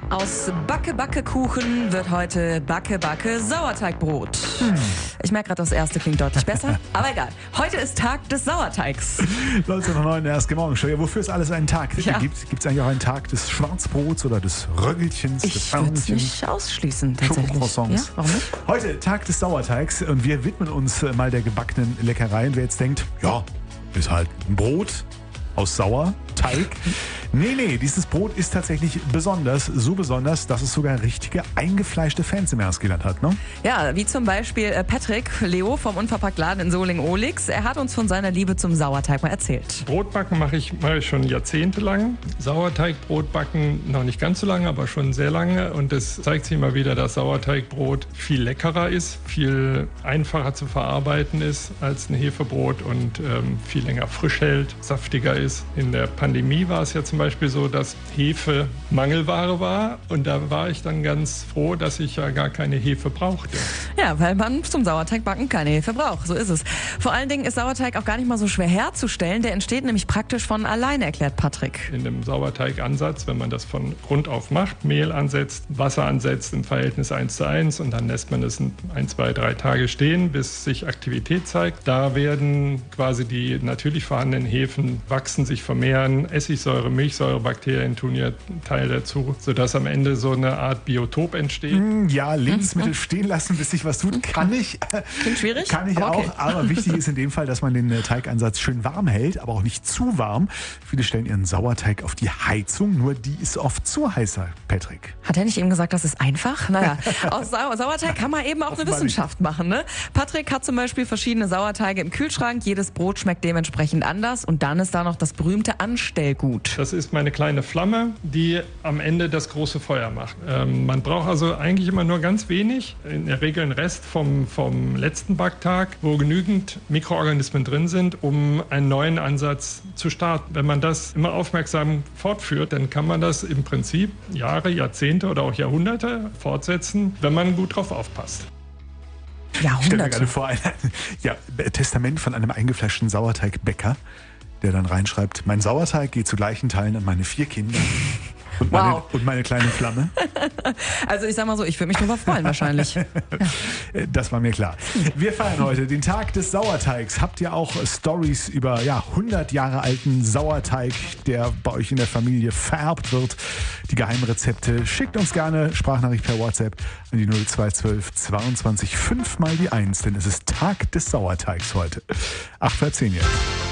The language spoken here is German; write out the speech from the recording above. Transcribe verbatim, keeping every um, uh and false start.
Aus Backe-Backe-Kuchen wird heute Backe-Backe-Sauerteigbrot. Hm. Ich merke gerade, das erste klingt deutlich besser, aber egal. Heute ist Tag des Sauerteigs. neunzehn Uhr neun, der erste Morgenshow. Ja, wofür es alles einen Tag Ja. gibt? Gibt es eigentlich auch einen Tag des Schwarzbrots oder des Röggelchens, des Ich würde es Pfannchens, nicht ausschließen, tatsächlich. Schokocroissants? Ja, warum nicht? Heute Tag des Sauerteigs und wir widmen uns äh, mal der gebackenen Leckerei. Und wer jetzt denkt, ja, ist halt ein Brot aus Sauerteig. Nee, nee, dieses Brot ist tatsächlich besonders, so besonders, dass es sogar richtige eingefleischte Fans im Erstgeland hat, ne? Ja, wie zum Beispiel äh, Patrick Leo vom Unverpacktladen in Solingen-Olix. Er hat uns von seiner Liebe zum Sauerteig mal erzählt. Brotbacken mache ich, mache ich schon jahrzehntelang. Sauerteigbrot backen noch nicht ganz so lange, aber schon sehr lange. Und es zeigt sich immer wieder, dass Sauerteigbrot viel leckerer ist, viel einfacher zu verarbeiten ist als ein Hefebrot und ähm, viel länger frisch hält, saftiger ist. In der Pandemie war es ja zum Beispiel so, dass Hefe Mangelware war. Und da war ich dann ganz froh, dass ich ja gar keine Hefe brauchte. Ja, weil man zum Sauerteigbacken keine Hefe braucht. So ist es. Vor allen Dingen ist Sauerteig auch gar nicht mal so schwer herzustellen. Der entsteht nämlich praktisch von alleine, erklärt Patrick. In dem Sauerteigansatz, wenn man das von Grund auf macht, Mehl ansetzt, Wasser ansetzt im Verhältnis eins zu eins und dann lässt man es ein, zwei, drei Tage stehen, bis sich Aktivität zeigt. Da werden quasi die natürlich vorhandenen Hefen wachsen, sich vermehren, Essigsäure, Milchsäurebakterien tun ihr Teil dazu, sodass am Ende so eine Art Biotop entsteht. Ja, Lebensmittel stehen lassen, bis sich was tut, kann ich. Klingt schwierig? Kann ich aber okay. auch, aber wichtig ist in dem Fall, dass man den äh, Teigansatz schön warm hält, aber auch nicht zu warm. Viele stellen ihren Sauerteig auf die Heizung, nur die ist oft zu heiß, Patrick. Hat er nicht eben gesagt, das ist einfach? Naja, aus Sau Sauerteig kann man eben auch eine Offenbar Wissenschaft machen, ne? Patrick hat zum Beispiel verschiedene Sauerteige im Kühlschrank. Jedes Brot schmeckt dementsprechend anders. Und dann ist da noch das berühmte Anstellgut. Das ist meine kleine Flamme, die am Ende das große Feuer macht. Ähm, man braucht also eigentlich immer nur ganz wenig, in der Regel einen Rest vom, vom letzten Backtag, wo genügend Mikroorganismen drin sind, um einen neuen Ansatz zu starten. Wenn man das immer aufmerksam fortführt, dann kann man das im Prinzip Jahre, Jahrzehnte oder auch Jahrhunderte fortsetzen, wenn man gut drauf aufpasst. Ich stelle mir Jahrhunderte. gerade vor, ein ja, Testament von einem eingefleischten Sauerteigbäcker, der dann reinschreibt, mein Sauerteig geht zu gleichen Teilen an meine vier Kinder und, Wow. meine, und meine kleine Flamme. Also ich sag mal so, ich würde mich drüber freuen wahrscheinlich. Ja. Das war mir klar. Wir feiern heute den Tag des Sauerteigs. Habt ihr auch Stories über ja, hundert Jahre alten Sauerteig, der bei euch in der Familie vererbt wird? Die Geheimrezepte schickt uns gerne Sprachnachricht per WhatsApp an die null zwei zwölf zweiundzwanzig fünf mal die eins, denn es ist Tag des Sauerteigs heute. acht vor zehn jetzt.